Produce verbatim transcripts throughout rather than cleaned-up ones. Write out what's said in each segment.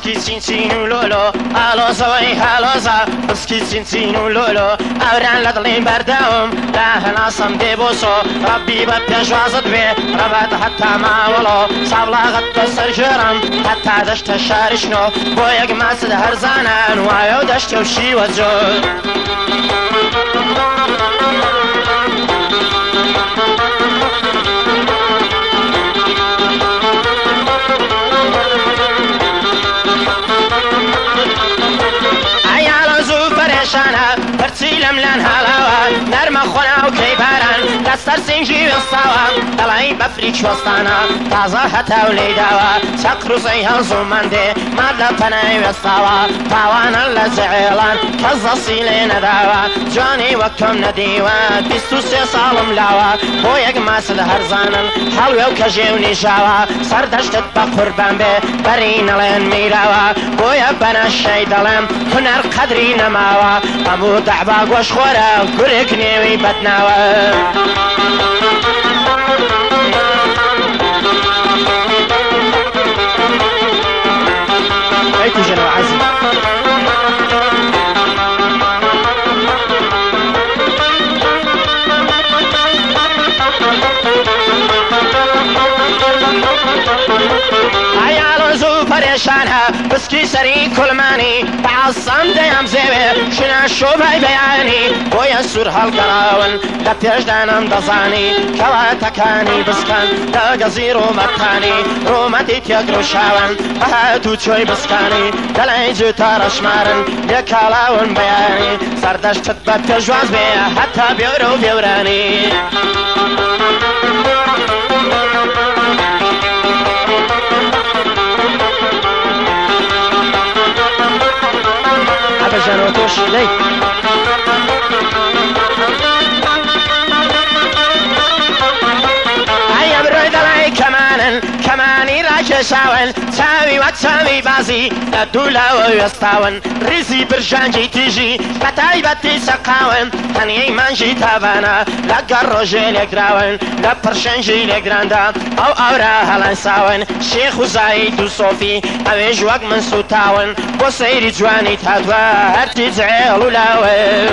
بسکی چین چین و لۆلۆ ئالۆزەوەی هالۆزە بسکی چین چین و لۆلۆ ئەوران لە دڵی بەردەوم لا هەناسم دێ بۆ سۆ ڕەبی بە پێشوازت بێ ڕەبات هەتا ماوەڵۆ ساڵاغت بە سەرژێرم هەتا دەشتە شارشنۆ بۆ یەک ماست هەرزانان وایە و دەشتە و شیوە جۆر پرچی لەملان هاڵاوە نەرمە خۆنا و کەیباران دەستەر سنجی وێستاوە دەڵی بەفری کوێستانە تازە هەتاو لێداوە چەق ڕوزەی هەڵزوومەندێ ماد لە پەنای وێستاوە تاوانە لە جەعێڵان کەس دەستی لێ نەداوە جوانی وەک تۆم نەدیوە بیست و سێ ساڵم لاوە بۆ یەک ماسد هەرزانن هەڵوێ و کەژێ و نیژاوە سەردەشتت بە قوربان بێ بەری نەڵێن میراوە بۆیە بەنەشەی دەڵێم هونەر قەدری نەماوە هەموو دەعبا گۆش خۆرە گورێک نێوی بەدناوە ئەی کوژەنەوە عەزیز پەرێشانە بسکی سەری کوڵمانی بەعەسەم دەیەم زێوێ شنە شۆبای بەیانی بۆیە سوور هەڵگەڕاون لە پێشدانم دەزانی کەواتەکانی بسکەن لە گەزی ڕۆمەتانی ڕۆمەتی تێگرۆشاون بەهات و چۆی بسکانی دەڵێن جوتە ڕەشمارن لێ کاڵاون بەیانی سەردەشتت بە پێشواز بێ هەتا بێورە و بێورانی بەژانەوە تۆش لەی ئەیە بڕۆی دەڵی کەمانن کەمانی ڕاکێشاون چاوی وەک چاوی بازی لە دوولاوە وێستاون ریزی برژانجی تیژی بە تایبەتی سەقاون هەنیەی مانجی تاوانە لە گەڕ ڕۆژێ لێکراون لە پڕشەنجی لێگراندا ئەو ئاورا هەڵانساون شێخ و زایی دوو سۆفی ئەوێژ وەک من سوتاون بۆ سەیری جوانی تادوە هەرتی جعێڵ و لاوە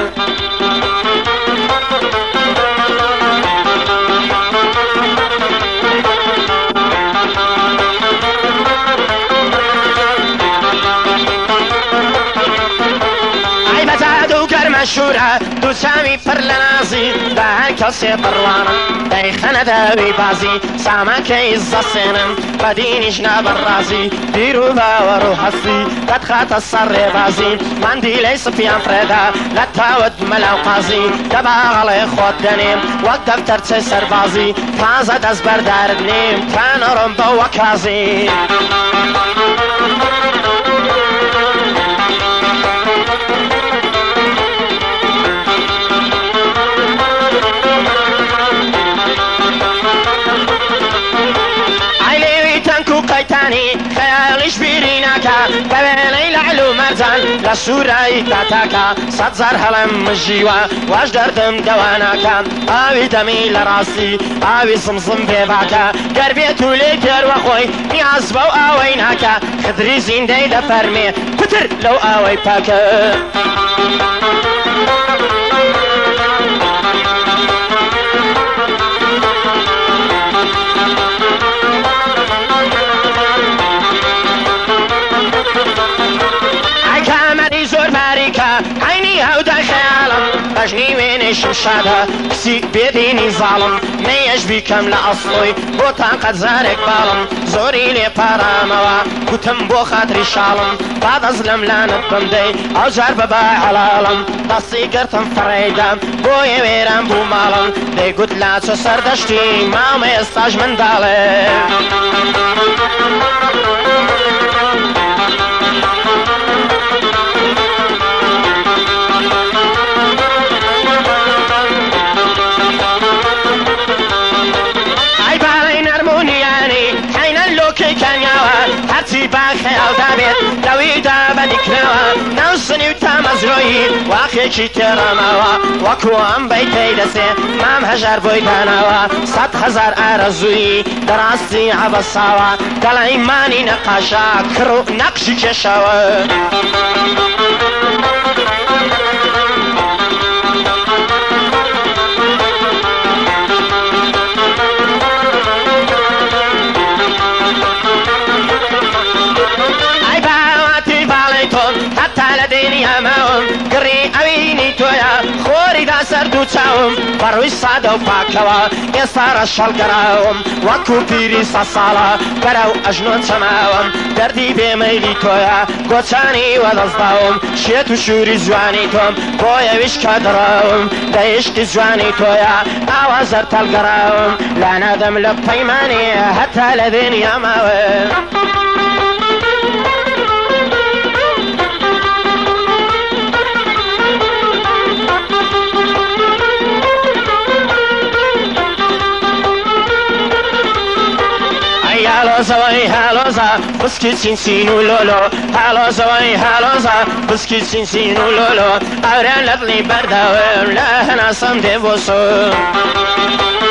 شورە دوو چاوی پڕ لە نازی بە هەر کەسێ بڕوانم دەیخەنە داوی بازی ساماکەی زەسێنم بە دینیش نابەڕازی بیر و باوەڕ و هەستی دەتخاتە سەر ڕێبازی ماندی لەی سپیان فرێدا لە تاوت مەلاو قازی دەباغەڵێ خۆت دەنێم وەک دەفتەر چێ سەربازی تازە دەست بەردارت نیم کانەڕۆم بە وەکازی خەیاڵیش بیری ناکە بە وێنەی لەعل و مەرجان لە سوورایی تاتاکە سەد زار هەڵم مژیوە واش دەردم دەواناکە ئاوی دەمی لە ڕاستی ئاوی زمزم بێباکە گەر بێت و لێ گێروە خۆی نیاز بەو ئاوەی ناکە خدری زیندەی دەفەرمێ پتر لەو ئاوەی پاکە ژنی وێنێشم شادە کسی بێدینی زاڵم نەیەش بیکەم لە ئەسڵۆی بۆ تاقەت زارێک باڵم زۆری لێ پارامەوە گوتم بۆ خاتری شاڵم با دەست لەم لانت بمدەی ئەو جار بەبا حەڵاڵم دەستی گرتم فڕێدام بۆیە وێران بوو ماڵم دەیگوت لاچە سەردەشتی مامە ئێستاش منداڵێ هەرچی با خەیاڵدا بێت لەویدا بەدیکرەوە ناو سنی و تامە خۆزرۆیی واقعێکی تێڕاماوە وەکو ئەم بەیتەی دەسێ مام هەژار بۆی داناوە سەد هەزار ئارەزووی دەڕاستی عەبەساوە دەڵێی مانی نەقاشا کڕ و نەقشی کێشاوە گڕی ئەوینی تۆیە خۆریدا سەرد و چاوم بەڕووی سادە و پاکەوە ئێستارە شەڵگەراوم وەکو پیری سە ساڵە بەرەو ئەژنۆ چەماوم دەردی بێمەیلی تۆیە گۆچانی وەدەستداوم شێت و شووری جوانی تۆم بۆیەویش کە دڕاوم لە عیشقی جوانی تۆیە ئاوا زەر تەلگەراوم لا نادەم لە پەیمانی هەتا لە دێنی ئەماوە هالۆزەوەی هالۆزە بسکی چینچین و لۆلۆ هالۆزەوەی هالۆزە بسکی چینچین و لۆلۆ ئەورە لە دڵی بەرداوم لە هەناسەم دێ بۆ سۆ